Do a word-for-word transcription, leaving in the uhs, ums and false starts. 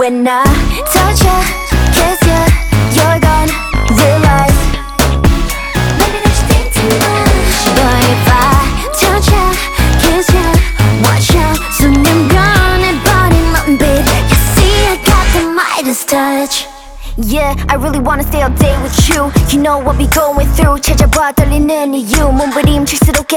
when I touch ya, kiss ya, you're gone, realize maybe that you think too much. But if I touch ya, kiss ya, watch out, soon I'm gonna body my babe. You see I got the Midas touch. Yeah, I really wanna stay all day with you. You know what we going through. 찾아봐 떨리는 이유 몸부림칠수록